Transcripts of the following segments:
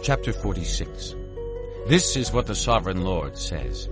Chapter 46. This is what the Sovereign Lord says.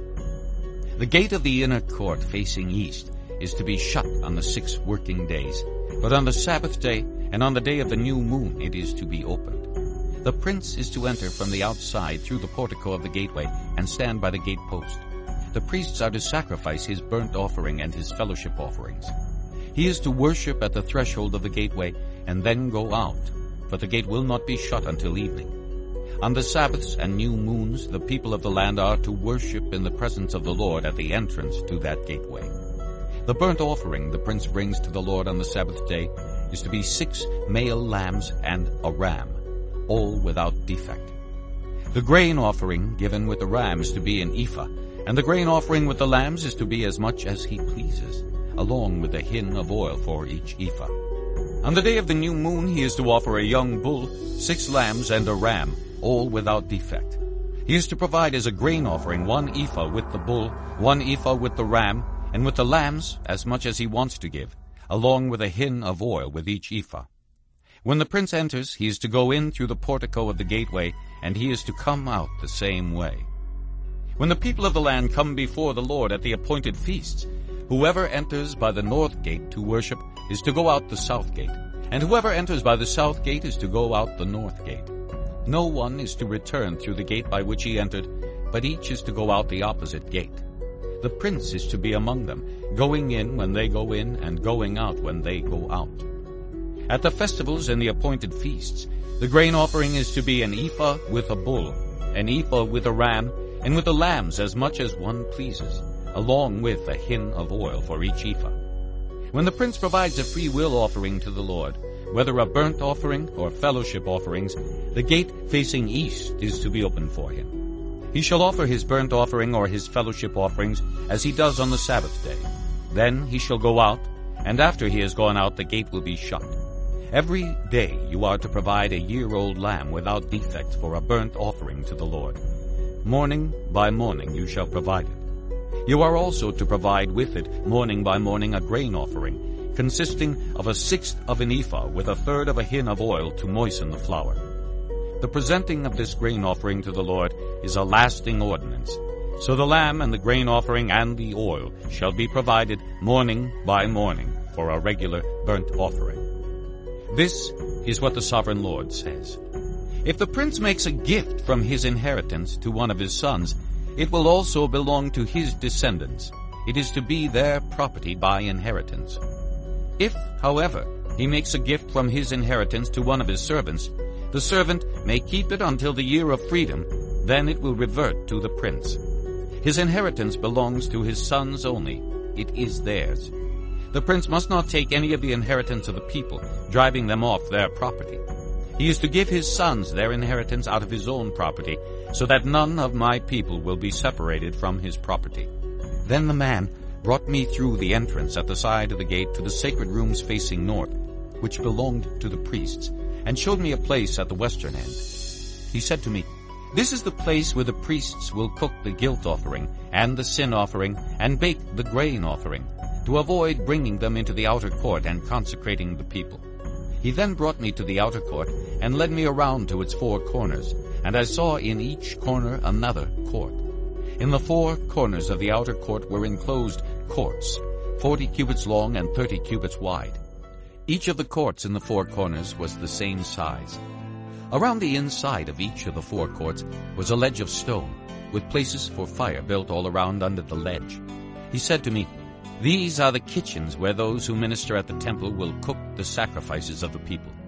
The gate of the inner court facing east is to be shut on the 6 working days, but on the Sabbath day and on the day of the new moon it is to be opened. The prince is to enter from the outside through the portico of the gateway and stand by the gate post. The priests are to sacrifice his burnt offering and his fellowship offerings. He is to worship at the threshold of the gateway and then go out, for the gate will not be shut until evening. On the Sabbaths and new moons the people of the land are to worship in the presence of the Lord at the entrance to that gateway. The burnt offering the prince brings to the Lord on the Sabbath day is to be 6 male lambs and a ram, all without defect. The grain offering given with the ram is to be an ephah, and the grain offering with the lambs is to be as much as he pleases, along with a hin of oil for each ephah. On the day of the new moon he is to offer a young bull, 6 lambs, and a ram, all without defect. He is to provide as a grain offering 1 ephah with the bull, 1 ephah with the ram, and with the lambs as much as he wants to give, along with a hin of oil with each ephah. When the prince enters, he is to go in through the portico of the gateway, and he is to come out the same way. When the people of the land come before the Lord at the appointed feasts, whoever enters by the north gate to worship is to go out the south gate, and whoever enters by the south gate is to go out the north gate. No one is to return through the gate by which he entered, but each is to go out the opposite gate. The prince is to be among them, going in when they go in and going out when they go out. At the festivals and the appointed feasts, the grain offering is to be an ephah with a bull, an ephah with a ram, and with the lambs as much as one pleases, along with a hin of oil for each ephah. When the prince provides a free will offering to the Lord, whether a burnt offering or fellowship offerings, the gate facing east is to be opened for him. He shall offer his burnt offering or his fellowship offerings as he does on the Sabbath day. Then he shall go out, and after he has gone out the gate will be shut. Every day you are to provide a year-old lamb without defect for a burnt offering to the Lord. Morning by morning you shall provide it. You are also to provide with it morning by morning a grain offering, consisting of 1/6 of an ephah with 1/3 of a hin of oil to moisten the flour. The presenting of this grain offering to the Lord is a lasting ordinance. So the lamb and the grain offering and the oil shall be provided morning by morning for a regular burnt offering. This is what the Sovereign Lord says. If the prince makes a gift from his inheritance to one of his sons, it will also belong to his descendants. It is to be their property by inheritance. If, however, he makes a gift from his inheritance to one of his servants, the servant may keep it until the year of freedom, then it will revert to the prince. His inheritance belongs to his sons only. It is theirs. The prince must not take any of the inheritance of the people, driving them off their property. He is to give his sons their inheritance out of his own property, so that none of my people will be separated from his property. Then the man brought me through the entrance at the side of the gate to the sacred rooms facing north, which belonged to the priests, and showed me a place at the western end. He said to me, "This is the place where the priests will cook the guilt offering and the sin offering and bake the grain offering, to avoid bringing them into the outer court and consecrating the people." He then brought me to the outer court and led me around to its 4 corners, and I saw in each corner another court. In the 4 corners of the outer court were enclosed courts, 40 cubits long and 30 cubits wide. Each of the courts in the 4 corners was the same size. Around the inside of each of the 4 courts was a ledge of stone, with places for fire built all around under the ledge. He said to me, "These are the kitchens where those who minister at the temple will cook the sacrifices of the people."